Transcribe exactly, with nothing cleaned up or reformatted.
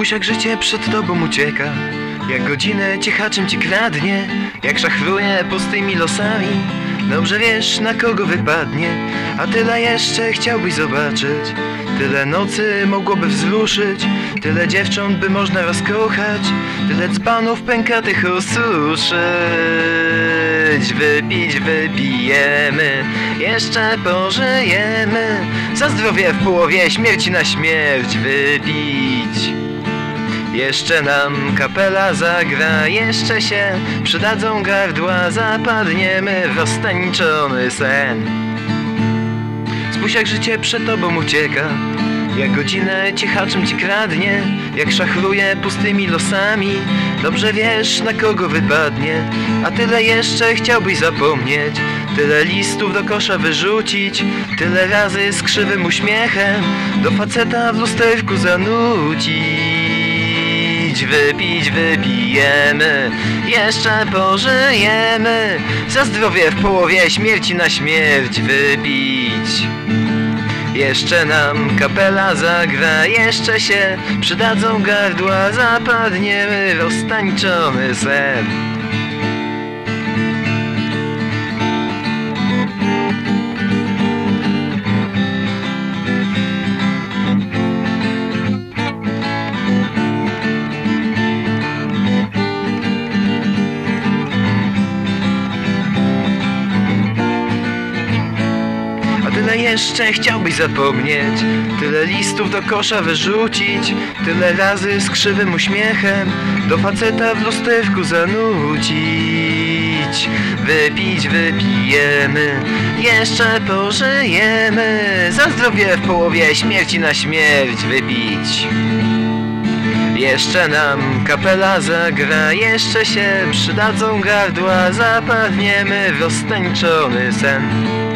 Spójrz, jak życie przed tobą ucieka, jak godzinę cichaczem ci kradnie, jak szachruje pustymi losami. Dobrze wiesz, na kogo wypadnie, a tyle jeszcze chciałbyś zobaczyć. Tyle nocy mogłoby wzruszyć, tyle dziewcząt by można rozkochać, tyle dzbanów pękatych osuszyć. Wypić, wypijemy, jeszcze pożyjemy, za zdrowie w połowie, śmierci na śmierć wypić. Jeszcze nam kapela zagra, jeszcze się przydadzą gardła, zapadniemy w roztańczony sen. Spójrz, jak życie przed tobą ucieka, jak godzinę cichaczem ci kradnie, jak szachruje pustymi losami. Dobrze wiesz, na kogo wypadnie, a tyle jeszcze chciałbyś zapomnieć. Tyle listów do kosza wyrzucić, tyle razy z krzywym uśmiechem do faceta w lusterku zanucić. Wypić, wypijemy, jeszcze pożyjemy, za zdrowie w połowie, śmierci na śmierć wypić. Jeszcze nam kapela zagra, jeszcze się przydadzą gardła, zapadniemy w roztańczony sen. Tyle jeszcze chciałbyś zapomnieć, tyle listów do kosza wyrzucić, tyle razy z krzywym uśmiechem do faceta w lusterku zanucić. Wypić, wypijemy, jeszcze pożyjemy, za zdrowie w połowie, śmierci na śmierć wypić. Jeszcze nam kapela zagra, jeszcze się przydadzą gardła, zapadniemy w roztańczony sen.